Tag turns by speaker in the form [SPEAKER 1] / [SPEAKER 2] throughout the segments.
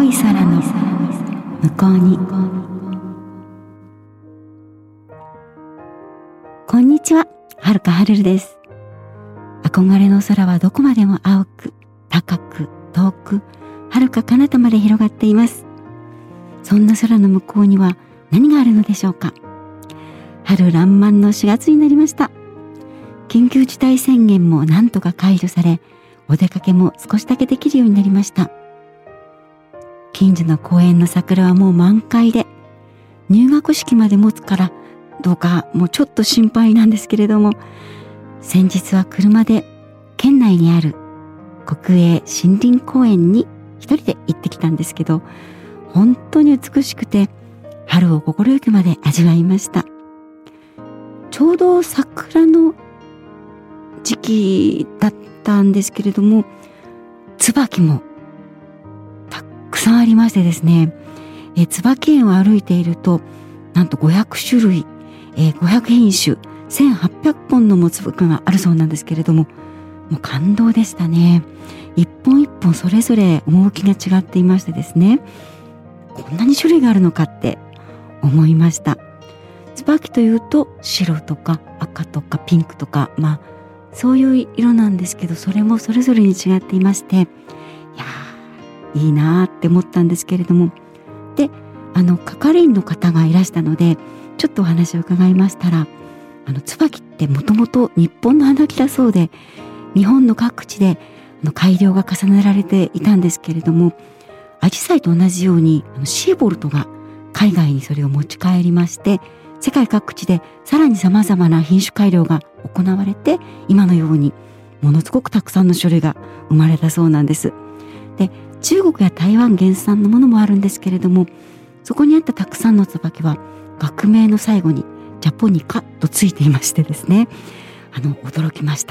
[SPEAKER 1] 青い空の向こうに。こんにちは、はるかはるるです。憧れの空はどこまでも青く、高く、遠く、はるか彼方まで広がっています。そんな空の向こうには何があるのでしょうか。春爛漫の4月になりました。緊急事態宣言もなんとか解除され、お出かけも少しだけできるようになりました。近所の公園の桜はもう満開で、入学式まで持つからどうかもうちょっと心配なんですけれども、先日は車で県内にある国営森林公園に一人で行ってきたんですけど、本当に美しくて春を心ゆくまで味わいました。ちょうど桜の時期だったんですけれども、椿もたくさんありましてですね、椿園を歩いているとなんと500種類、500品種、1800本の椿があるそうなんですけれども、もう感動でしたね。一本一本それぞれ趣が違っていましてですね、こんなに種類があるのかって思いました。椿というと白とか赤とかピンクとか、そういう色なんですけど、それもそれぞれに違っていまして、いやーいいなーって思ったんですけれども、で係員の方がいらしたのでちょっとお話を伺いましたら、椿ってもともと日本の花木だそうで、日本の各地で改良が重ねられていたんですけれども、アジサイと同じようにシーボルトが海外にそれを持ち帰りまして、世界各地でさらに様々な品種改良が行われて、今のようにものすごくたくさんの種類が生まれたそうなんです。で、中国や台湾原産のものもあるんですけれども、そこにあったたくさんの椿は学名の最後にジャポニカとついていましてですね、驚きました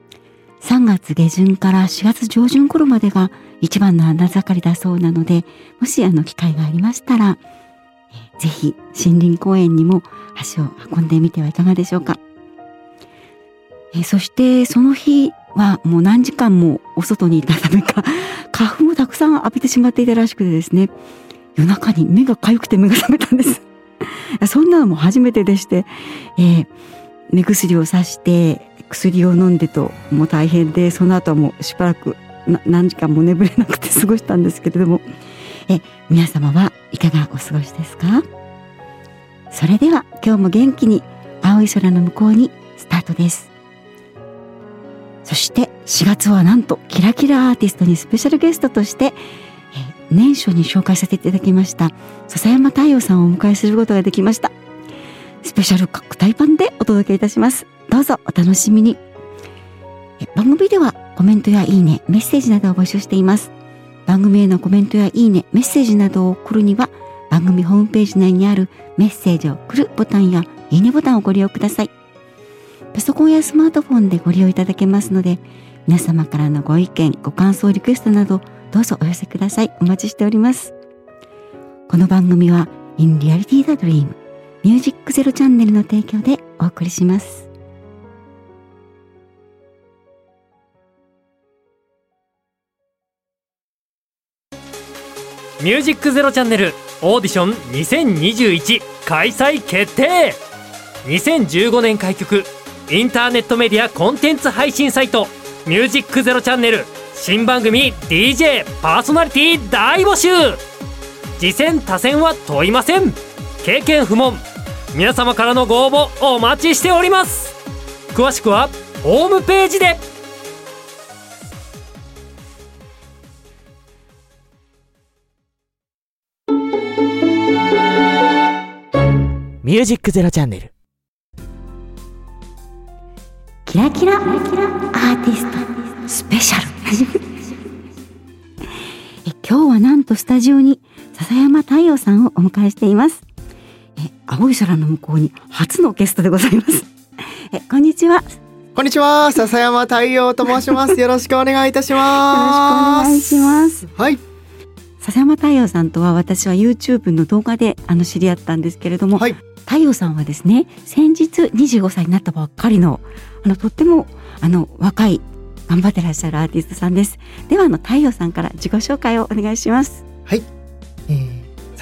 [SPEAKER 1] 。3月下旬から4月上旬頃までが一番の花盛りだそうなので、もし機会がありましたら、ぜひ森林公園にも足を運んでみてはいかがでしょうか。そしてその日はもう何時間もお外にいたためか、花粉をたくさん浴びてしまっていたらしくてですね、夜中に目がかゆくて目が覚めたんですそんなのも初めてでして、目薬をさして薬を飲んでともう大変で、その後はもうしばらく何時間も眠れなくて過ごしたんですけれども、皆様はいかがお過ごしですか。それでは今日も元気に青い空の向こうにスタートです。そして4月はなんとキラキラアーティストにスペシャルゲストとして、年初に紹介させていただきました笹山太陽さんをお迎えすることができました。スペシャル拡大版でお届けいたします。どうぞお楽しみに。番組ではコメントやいいね、メッセージなどを募集しています。番組へのコメントやいいね、メッセージなどを送るには、番組ホームページ内にあるメッセージを送るボタンやいいねボタンをご利用ください。パソコンやスマートフォンでご利用いただけますので、皆様からのご意見、ご感想、リクエストなどどうぞお寄せください。お待ちしております。この番組は In Reality the Dream ミュージックゼロチャンネルの提供でお送りします。
[SPEAKER 2] ミュージックゼロチャンネルオーディション2021開催決定。2015年開局、インターネットメディアコンテンツ配信サイトミュージックゼロチャンネル新番組 DJ パーソナリティ大募集。次戦他戦は問いません。経験不問。皆様からのご応募お待ちしております。詳しくはホームページで。
[SPEAKER 3] ミュージックゼロチャンネル
[SPEAKER 1] キラキラアーティストスペシャル今日はなんとスタジオに笹山太陽さんをお迎えしています。青い空の向こうに初のゲストでございます。こんにちは。
[SPEAKER 4] こんにちは、笹山太陽と申します。よろしくお願いいたします。
[SPEAKER 1] よろしくお願いします。
[SPEAKER 4] はい。
[SPEAKER 1] 笹山太陽さんとは私は YouTube の動画で知り合ったんですけれども、
[SPEAKER 4] はい、
[SPEAKER 1] 太陽さんはですね、先日25歳になったばっかりのとっても若い頑張ってらっしゃるアーティストさんです。では太陽さんから自己紹介をお願いします。
[SPEAKER 4] はい、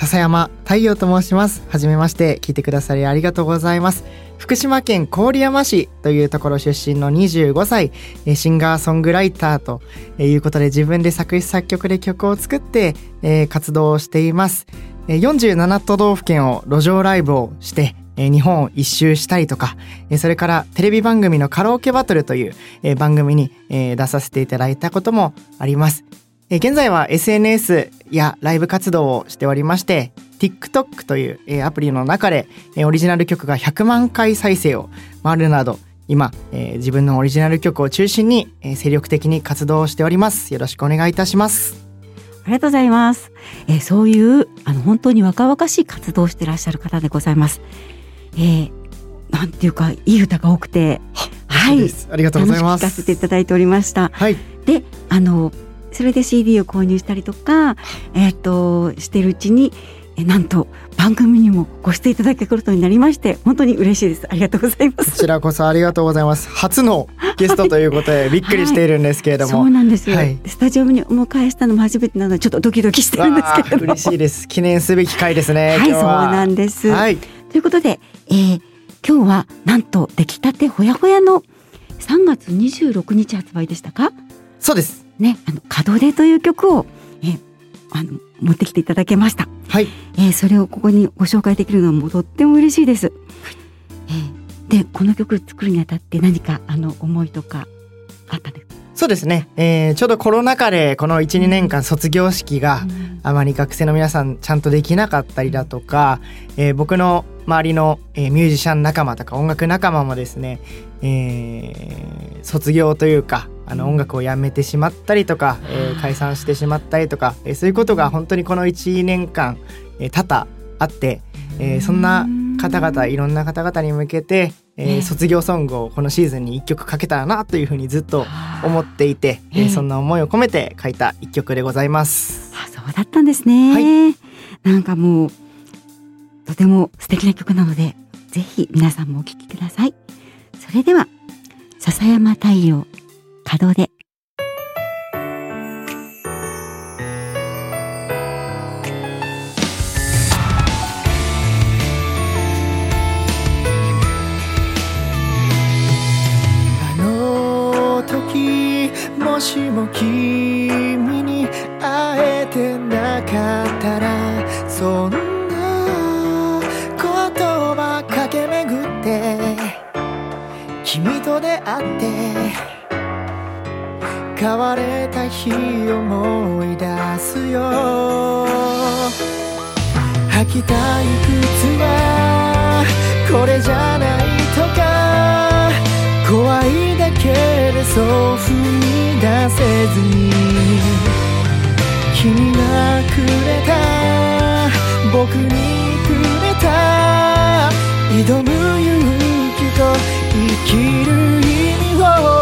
[SPEAKER 4] 笹山太陽と申します。はじめまして。聞いてくださりありがとうございます。福島県郡山市というところ出身の25歳、シンガーソングライターということで、自分で作詞作曲で曲を作って活動をしています。47都道府県を路上ライブをして日本を一周したりとか、それからテレビ番組のカラオケバトルという番組に出させていただいたこともあります。現在は SNS やライブ活動をしておりまして、 TikTok というアプリの中でオリジナル曲が100万回再生を回るなど、今自分のオリジナル曲を中心に精力的に活動しております。よろしくお願いいたします。
[SPEAKER 1] ありがとうございます。そういう本当に若々しい活動をしていらっしゃる方でございます。なんていうかいい歌が多くて、はい、
[SPEAKER 4] ありがとうございます。
[SPEAKER 1] 楽しく聴かせていただいておりました。
[SPEAKER 4] はい。
[SPEAKER 1] でそれで CD を購入したりとか、しているうちになんと番組にもご出演いただけることになりまして、本当に嬉しいです。ありがとうございます。
[SPEAKER 4] こちらこそありがとうございます。初のゲストということでびっくりしているんですけれども、
[SPEAKER 1] そうなんですよ、
[SPEAKER 4] はい、
[SPEAKER 1] スタジオにお迎えしたのも初めてなのでちょっとドキドキしてるんですけれども、
[SPEAKER 4] 嬉しいです。記念すべき回ですね。
[SPEAKER 1] はい、
[SPEAKER 4] 今日は
[SPEAKER 1] そうなんです、
[SPEAKER 4] はい、
[SPEAKER 1] ということで、今日はなんと出来たてほやほやの3月26日発売でしたか。
[SPEAKER 4] そうです
[SPEAKER 1] ね、門出という曲を、持ってきていただけました。
[SPEAKER 4] はい、
[SPEAKER 1] それをここにご紹介できるのはもうとっても嬉しいです。でこの曲作るにあたって何か思いとかあったんですか。
[SPEAKER 4] そうですね、ちょうどコロナ禍でこの 1,2 年間卒業式があまり学生の皆さんちゃんとできなかったりだとか、僕の周りの、ミュージシャン仲間とか音楽仲間もですね、卒業というか音楽をやめてしまったりとか、解散してしまったりとか、そういうことが本当にこの 1,2 年間、多々あって、そんな方々、いろんな方々に向けて、卒業ソングをこのシーズンに1曲かけたらなというふうにずっと思っていて、そんな思いを込めて書いた1曲でございます。
[SPEAKER 1] そうだったんですね、はい、なんかもうとても素敵な曲なので、ぜひ皆さんもお聴きください。それでは笹山太陽、門出。
[SPEAKER 4] もしも君に会えてなかったら、そんな言葉駆け巡って君と出会って変われた日思い出すよ。履きたい靴はこれじゃないとか、怖いだけでそう踏み出せずに、君がくれた、僕にくれた、挑む勇気と生きる意味を、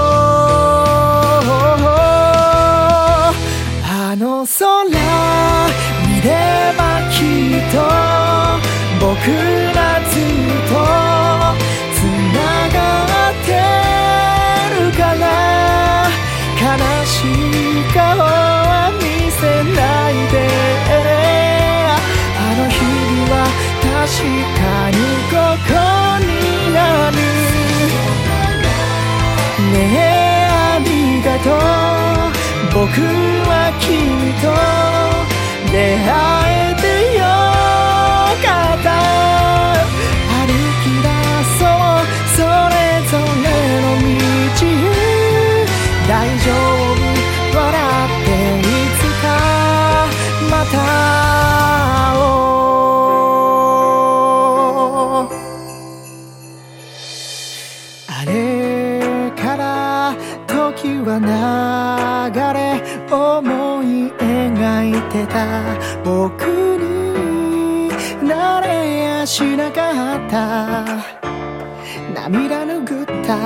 [SPEAKER 4] あの空見ればきっと僕らずっとつながってるから、悲しい顔は見せないで、あの日々は確かにここにあるねえ、ありがとう、僕は君と出会えてよかった、歩き出そうそれぞれの道へ、大丈夫笑っていつかまた会おう。あれから時は流れ、思い描いてた僕になれやしなかった、涙拭った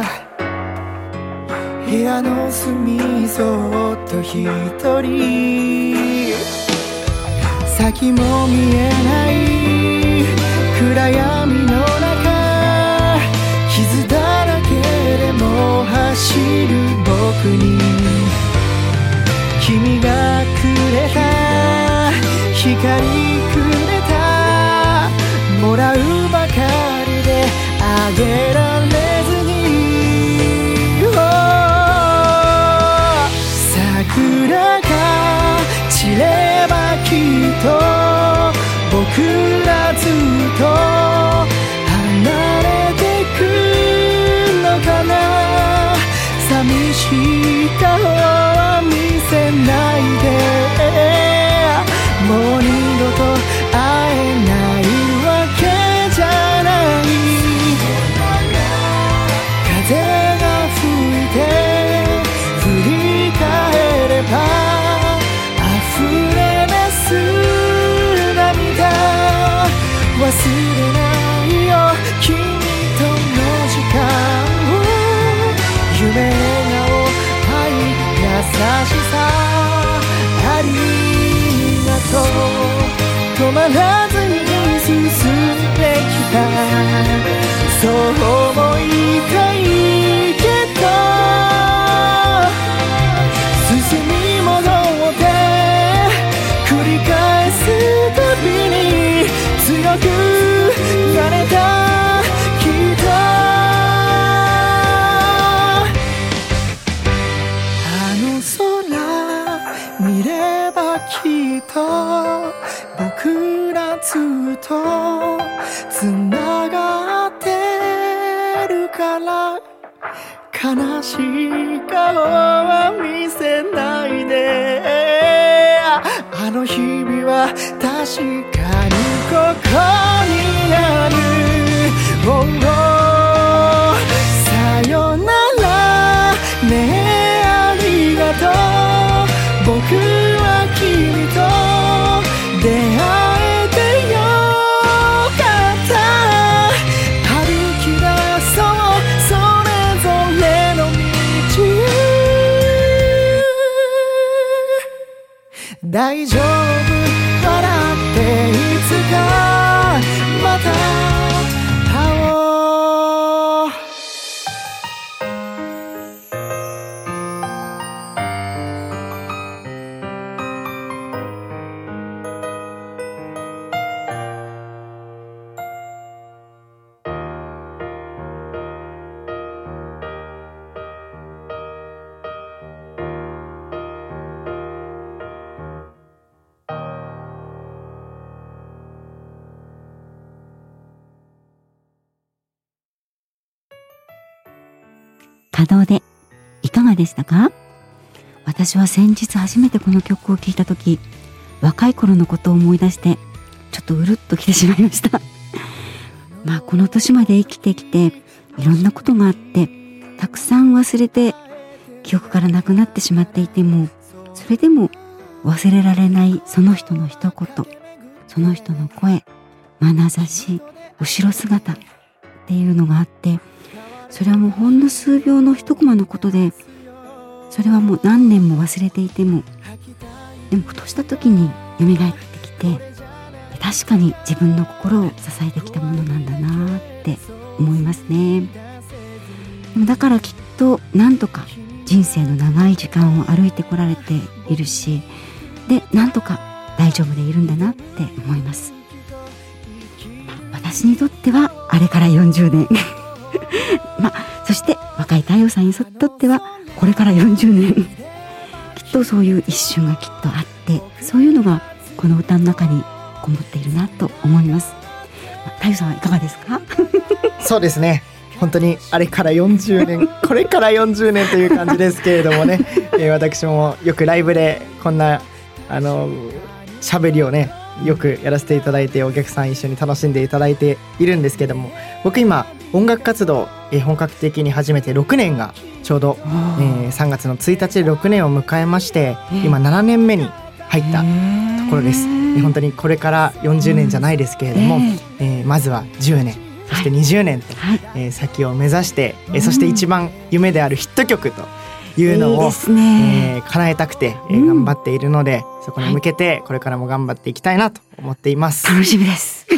[SPEAKER 4] 部屋の隅そっと一人、先も見えない暗闇の中、傷だらけでも走る僕に、君がくれた光くれげられずに、桜が散ればきっと僕らずっと離れてくのかな。寂しい顔は見せないで、もう二度と会えないわけじゃない。風が吹いて振り返れば溢れ出す涙、忘れないよ君との時間を。夢、笑顔、愛、優しさありがとう。止まらずに進んできた、そう思いたいけど、進み戻って繰り返すたびに強くなれたきっと。あの空見ればきっと僕らずっとつながってるから、悲しい顔は見せないで。あの日々は確かにここにある。さよならねえありがとう。僕は君と出会えてよかった。歩き出そうそれぞれの道へ。大丈夫笑っていつかまた会おう。
[SPEAKER 1] 稼働でいかがでしたか？私は先日初めてこの曲を聴いたとき、若い頃のことを思い出してちょっとうるっときてしまいましたまあこの年まで生きてきていろんなことがあって、たくさん忘れて記憶からなくなってしまっていても、それでも忘れられないその人の一言、その人の声、眼差し、後ろ姿っていうのがあって、それはもうほんの数秒の一コマのことで、それはもう何年も忘れていても、でもふとした時に蘇ってきて、確かに自分の心を支えてきたものなんだなって思いますね。でもだからきっとなんとか人生の長い時間を歩いてこられているし、でなんとか大丈夫でいるんだなって思います。私にとってはあれから40年そして若い太陽さんにとってはこれから40年きっとそういう一瞬がきっとあって、そういうのがこの歌の中にこもっているなと思います。太陽さんはいかがですか？
[SPEAKER 4] そうですね、本当にあれから40年これから40年という感じですけれどもね私もよくライブでこんな喋りをねよくやらせていただいて、お客さん一緒に楽しんでいただいているんですけども、僕今音楽活動本格的に始めて6年がちょうど、3月の1日で6年を迎えまして、今7年目に入ったところです。本当にこれから40年じゃないですけれども、まずは10年そして20年と、先を目指して、そして一番夢であるヒット曲というのを叶えたくて、頑張っているので、そこに向けてこれからも頑張っていきたいなと思っています。
[SPEAKER 1] 楽しみです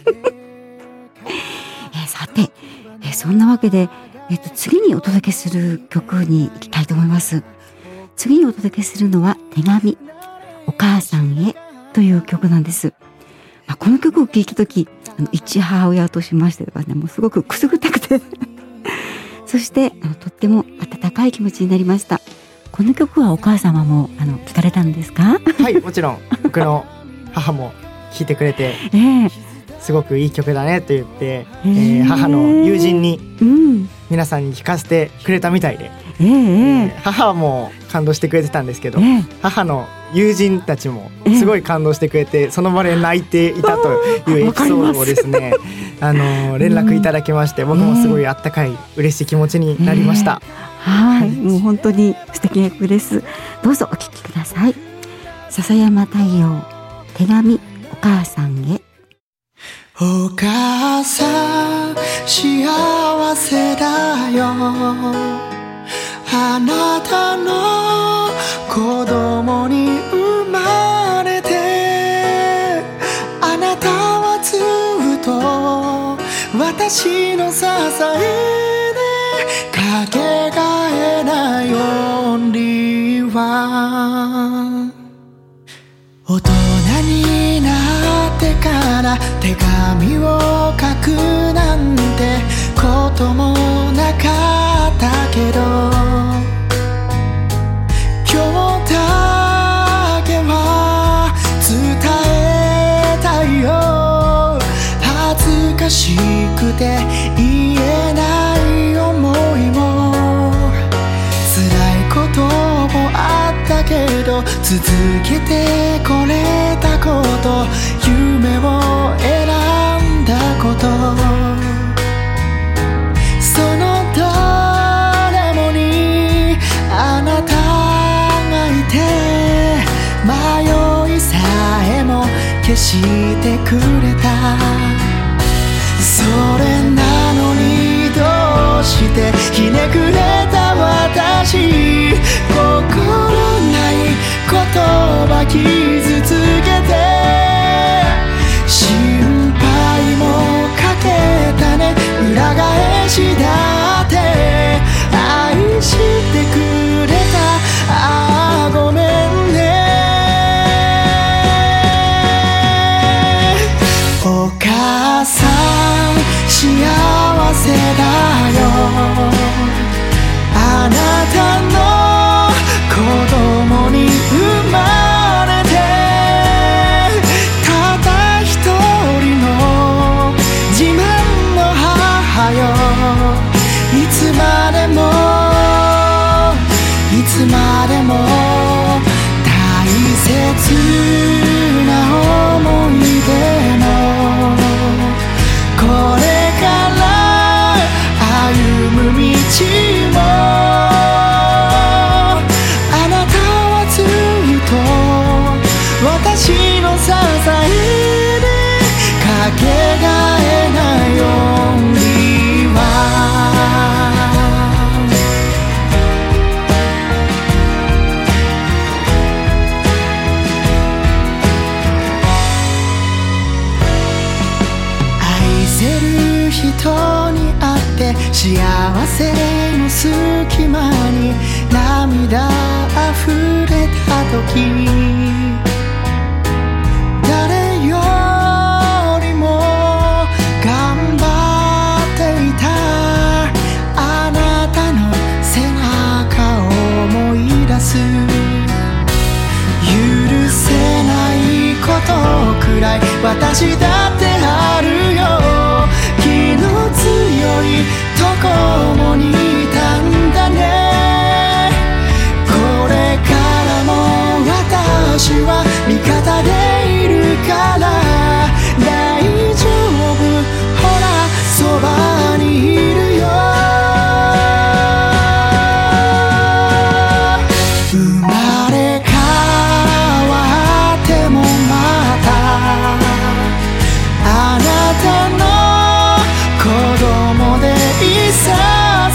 [SPEAKER 1] さて、そんなわけで、次にお届けする曲に行きたいと思います。次にお届けするのは手紙、お母さんへという曲なんです。この曲を聴いたとき、 一母親としましてはね、もうすごくくすぐったくてそしてとっても温かい気持ちになりました。この曲はお母様も聞かれたんですか？
[SPEAKER 4] はい、もちろん僕の母も聴いてくれて、すごくいい曲だねと言って、母の友人に皆さんに聴かせてくれたみたいで、母も感動してくれてたんですけど、母の友人たちもすごい感動してくれて、その場で泣いていたというエピソードをですね連絡いただきまして、僕もすごいあったかい嬉しい気持ちになりました。
[SPEAKER 1] はい、もう本当に素敵な曲です。どうぞお聴きください。笹山太陽、手紙お母さんへ。
[SPEAKER 5] お母さん幸せだよ、あなたの子供に生まれて、あなたはずっと私の支えで、かけがえないオンリーワン。大人になってから手紙を書くなんてこともなかったけど、今日だけは伝えたいよ。恥ずかしくて言えない思いも、辛いこともあったけど続けてこれたこと、夢を選んだこと、そのどれもにあなたがいて、迷いさえも消してくれた。それなのにどうしてひねくれた私、心ない言葉傷つけて、心配もかけたね、裏返しだって愛してくれた、ああごめんね。お母さん幸せだよ、あなたの子供に生まれて、ただ一人の自慢の母よ、いつまでもいつまでも大切な思い出の、これから歩む道も、あなたはずっと私の支えで、かけがえないオンリーワン。愛せる人に会って幸せの隙間に涙あふれた時、誰よりも頑張っていたあなたの背中を思い出す。許せないことくらい私だってあるよ、気の強いとこもにいたんだね。これからも私は味方でいるから大丈夫、ほらそばにいるよ。生まれ変わってもまたあなたの子供でいさ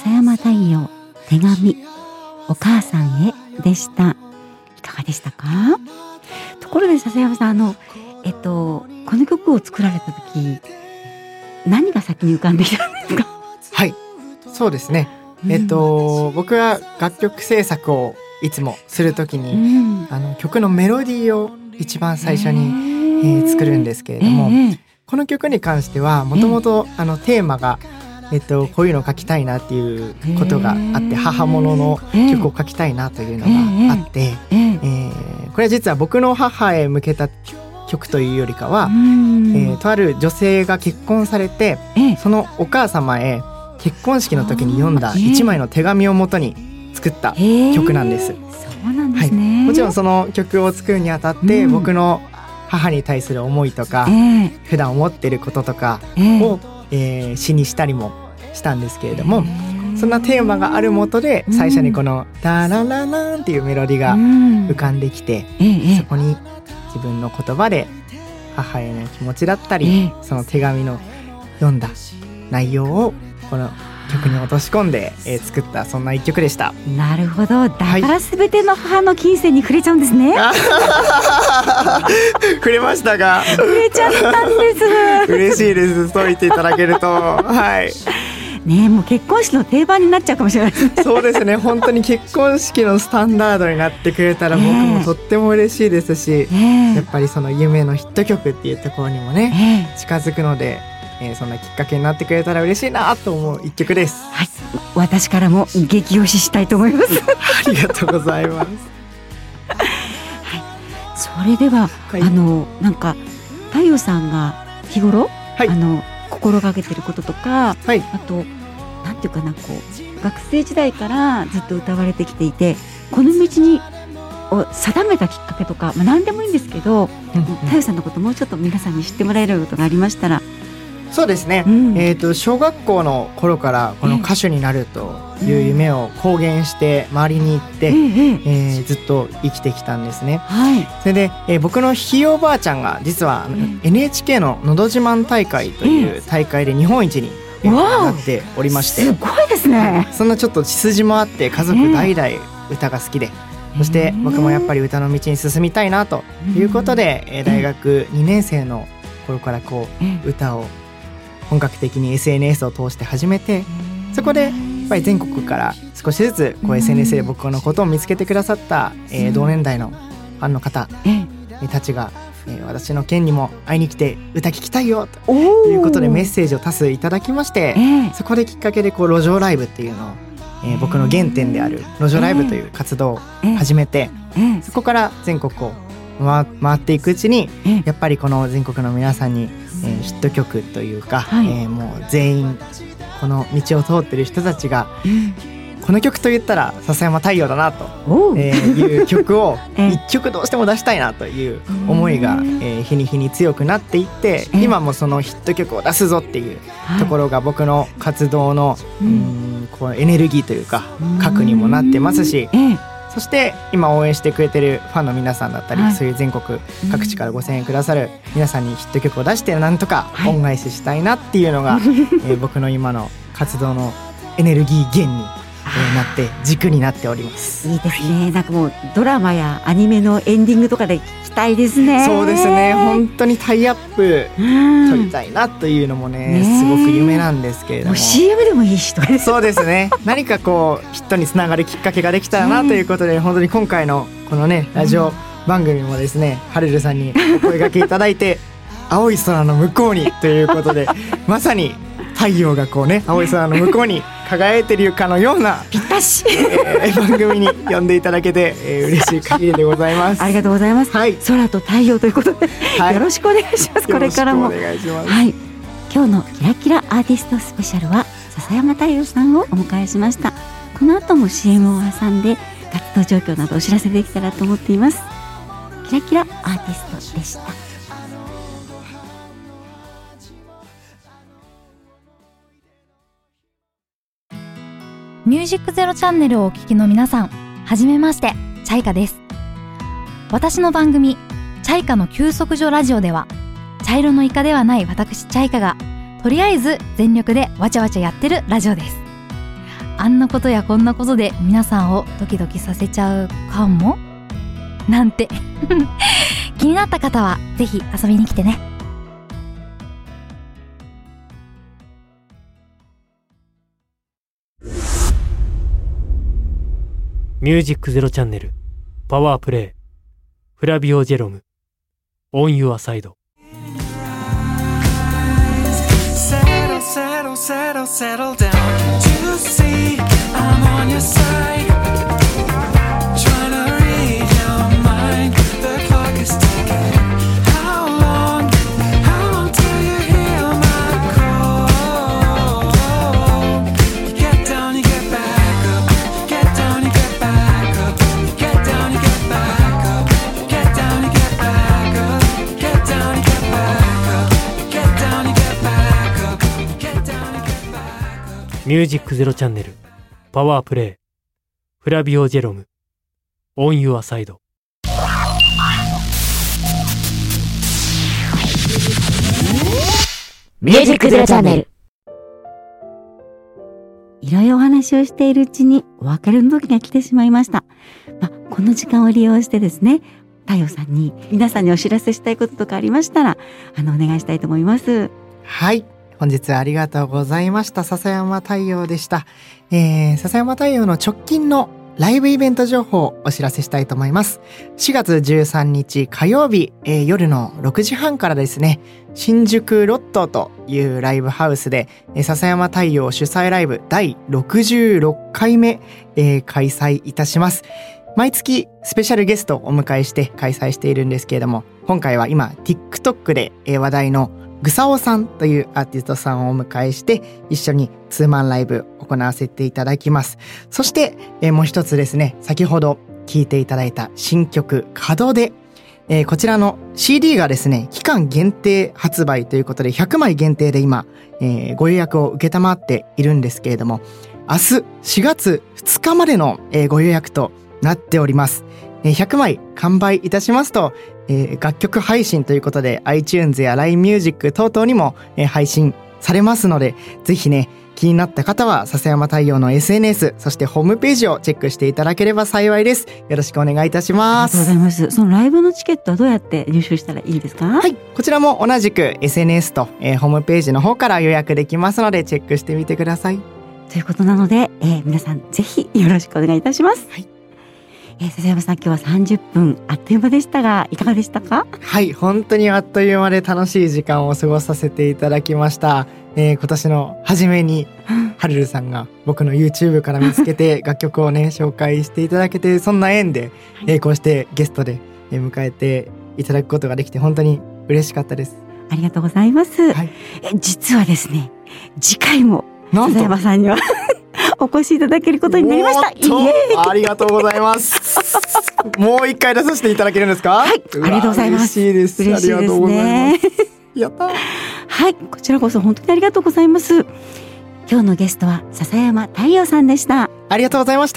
[SPEAKER 1] 笹山太陽手紙お母さんへでした。いかがでしたか？ところで笹山さん、この曲を作られた時何が先に浮かんできたんですか？
[SPEAKER 4] はい、そうですね。僕は楽曲制作をいつもするときに、曲のメロディーを一番最初に、作るんですけれども、この曲に関してはもともとテーマが、こういうのを書きたいなっていうことがあって、母物の曲を書きたいなというのがあって、これは実は僕の母へ向けた曲というよりかは、とある女性が結婚されて、そのお母様へ結婚式の時に読んだ一枚の手紙をもとに作った曲なんです。
[SPEAKER 1] そうなんですね。
[SPEAKER 4] はい、もちろんその曲を作るにあたって、僕の母に対する思いとか、普段思っていることとかを、詩にしたりもしたんですけれども、そんなテーマがあるもとで最初にこのタララランっていうメロディーが浮かんできて、そこに自分の言葉で母への気持ちだったり、その手紙の読んだ内容をこの曲に落とし込んで、作ったそんな一曲でした。
[SPEAKER 1] なるほど。だから全ての母の金銭に触れちゃうんですね。
[SPEAKER 4] 触れましたが。
[SPEAKER 1] 触れちゃったんです。
[SPEAKER 4] 嬉しいです。そう言っていただけると。はい。
[SPEAKER 1] ねえ、もう結婚式の定番になっちゃうかもしれないですね。
[SPEAKER 4] そうですね。本当に結婚式のスタンダードになってくれたら僕もとっても嬉しいですし、やっぱりその夢のヒット曲っていうところにもね、近づくので、そんなきっかけになってくれたら嬉しいなと思う一曲です。
[SPEAKER 1] はい、私からも激推ししたいと思います。
[SPEAKER 4] ありがとうございます。
[SPEAKER 1] はい、それでは、なんか太陽さんが日頃、心がけてることとか、あとなんていうかな、こう学生時代からずっと歌われてきていて、この道にを定めたきっかけとか、何でもいいんですけど、太陽さんのこともうちょっと皆さんに知ってもらえることがありましたら。
[SPEAKER 4] そうですね、小学校の頃からこの歌手になるという夢を公言して周りに行って、ずっと生きてきたんですね。それで、僕のひいおばあちゃんが実はNHK ののど自慢大会という大会で日本一になっておりまして、
[SPEAKER 1] すごいですね。
[SPEAKER 4] そんなちょっと血筋もあって、家族代々歌が好きで、そして僕もやっぱり歌の道に進みたいなということで、大学2年生の頃からこう歌を本格的に SNS を通して始めて、そこでやっぱり全国から少しずつこう SNS で僕のことを見つけてくださった、同年代のファンの方たちが、私の県にも会いに来て歌聴きたいよということでメッセージを多数いただきまして、そこできっかけでこう路上ライブっていうのを、僕の原点である路上ライブという活動を始めて、そこから全国を回っていくうちに、やっぱりこの全国の皆さんに、ヒット曲というか、もう全員この道を通ってる人たちが、この曲といったら笹山太陽だなと、いう曲を一曲どうしても出したいなという思いが、日に日に強くなっていって、今もそのヒット曲を出すぞっていうところが僕の活動の、こうエネルギーというか核にもなってますし、そして今応援してくれてるファンの皆さんだったり、そういう全国各地からご声援くださる皆さんにヒット曲を出してなんとか恩返ししたいなっていうのが、僕の今の活動のエネルギー源になって軸になっております。
[SPEAKER 1] いいですね。なんかもうドラマやアニメのエンディングとかで聞きたいですね。
[SPEAKER 4] そうですね。本当にタイアップ取りたいなというのもね、すごく夢なんですけれども。
[SPEAKER 1] もう CM でもいいしとかです。
[SPEAKER 4] そうですね。何かこうヒットにつながるきっかけができたらなということで、本当に今回のこのねラジオ番組もですね、はるるさんにお声掛けいただいて青い空の向こうにということで、まさに太陽がこうね青い空の向こうに輝いてるかのような
[SPEAKER 1] ぴったし、
[SPEAKER 4] 番組に呼んでいただけて、嬉しい限りでございます。
[SPEAKER 1] ありがとうございます。空と太陽ということで、よろしくお願いします。これからも
[SPEAKER 4] よろしくお願いします。
[SPEAKER 1] 今日のキラキラアーティストスペシャルは笹山太陽さんをお迎えしました。この後も CM を挟んで活動状況などお知らせできたらと思っています。キラキラアーティストでした。
[SPEAKER 6] ミュージックゼロチャンネルをお聞きの皆さん、はじめまして、チャイカです。私の番組、チャイカの休息所ラジオでは、茶色のイカではない私チャイカが、とりあえず全力でわちゃわちゃやってるラジオです。 あんなことやこんなことで皆さんをドキドキさせちゃうかもなんて気になった方はぜひ遊びに来てね。
[SPEAKER 2] ミュージックゼロチャンネルパワープレイフラビオ・ジェロム On Your Side。
[SPEAKER 5] Settle, settle, settle down to see I'm on your side. Trying to read your mind. The clock is ticking. How long till you hear my call? You get down, you get back up. You get down, you get back up. You get down, you get back up. You get down, you get back up. You get down, you get back up. You get down, you get back up. You get down, you get back up.
[SPEAKER 2] ミュージックゼロチャンネルパワープレイフラビオ・ジェロム On Your Side。
[SPEAKER 3] ミュージックゼロチャンネル。
[SPEAKER 1] いろいろお話をしているうちにお別れの時が来てしまいました。この時間を利用してですね、太陽さんに皆さんにお知らせしたいこととかありましたらお願いしたいと思います。
[SPEAKER 4] はい。本日はありがとうございました。笹山太陽でした。笹山太陽の直近のライブイベント情報をお知らせしたいと思います。4月13日火曜日、夜の6時半からですね、新宿ロットというライブハウスで、笹山太陽主催ライブ第66回目、開催いたします。毎月スペシャルゲストをお迎えして開催しているんですけれども、今回は今 TikTok で話題のぐさおさんというアーティストさんをお迎えして一緒にツーマンライブ行わせていただきます。そして、もう一つですね、先ほど聴いていただいた新曲門出、こちらの CD がですね、期間限定発売ということで100枚限定で今、ご予約を受けたまっているんですけれども、明日4月2日までの、ご予約となっております。100枚完売いたしますと、楽曲配信ということで iTunes や LINE Music 等々にも、配信されますので、ぜひね、気になった方は笹山太陽の SNS そしてホームページをチェックしていただければ幸いです。よろしくお願いいたします。
[SPEAKER 1] ありがとうございます。そのライブのチケットはどうやって入手したらいいですか？
[SPEAKER 4] はい、こちらも同じく SNS と、ホームページの方から予約できますのでチェックしてみてください。
[SPEAKER 1] ということなので、皆さんぜひよろしくお願いいたします。
[SPEAKER 4] はい。
[SPEAKER 1] 笹山さん、今日は30分あっという間でしたがいかがでしたか？
[SPEAKER 4] はい、本当にあっという間で楽しい時間を過ごさせていただきました。今年の初めにはるるさんが僕の YouTube から見つけて楽曲をね紹介していただけて、そんな縁で、こうしてゲストで迎えていただくことができて本当に嬉しかったです。
[SPEAKER 1] ありがとうございます。
[SPEAKER 4] はい、
[SPEAKER 1] 実はですね、次回も
[SPEAKER 4] なんと
[SPEAKER 1] 笹山さんにはお越しいただけることになりました。
[SPEAKER 4] ありがとうございます。もう一回出させていただけるんですか？
[SPEAKER 1] はい、ありがとうございます。
[SPEAKER 4] 嬉しいです。
[SPEAKER 1] 嬉しいですね。
[SPEAKER 4] ありがとうございます。やったー。
[SPEAKER 1] はい、こちらこそ本当にありがとうございます。今日のゲストは笹山太陽さんでした。
[SPEAKER 4] ありがとうございました。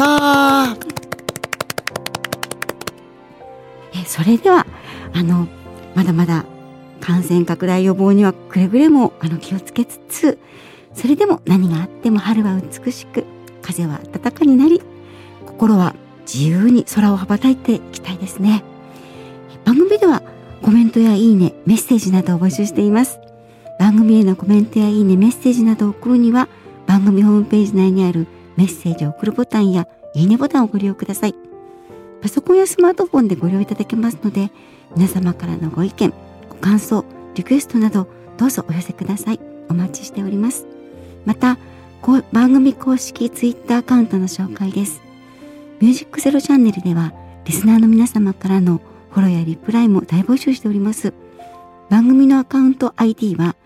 [SPEAKER 1] それではまだまだ感染拡大予防にはくれぐれも気をつけつつ、それでも何があっても春は美しく、風は暖かになり、心は自由に空を羽ばたいていきたいですね。番組ではコメントやいいね、メッセージなどを募集しています。番組へのコメントやいいね、メッセージなどを送るには番組ホームページ内にあるメッセージを送るボタンやいいねボタンをご利用ください。パソコンやスマートフォンでご利用いただけますので、皆様からのご意見、ご感想、リクエストなどどうぞお寄せください。お待ちしております。また番組公式ツイッターアカウントの紹介です。ミュージックゼロチャンネルではリスナーの皆様からのフォローやリプライも大募集しております。番組のアカウント ID は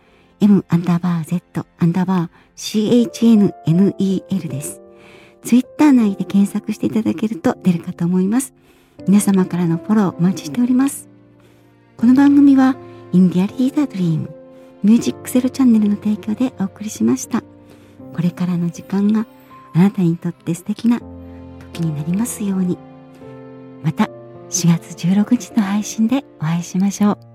[SPEAKER 1] M_Z_CHNNEL です。ツイッター内で検索していただけると出るかと思います。皆様からのフォローお待ちしております。この番組はインディアリーダードリームミュージックゼロチャンネルの提供でお送りしました。これからの時間があなたにとって素敵な時になりますように。また4月16日の配信でお会いしましょう。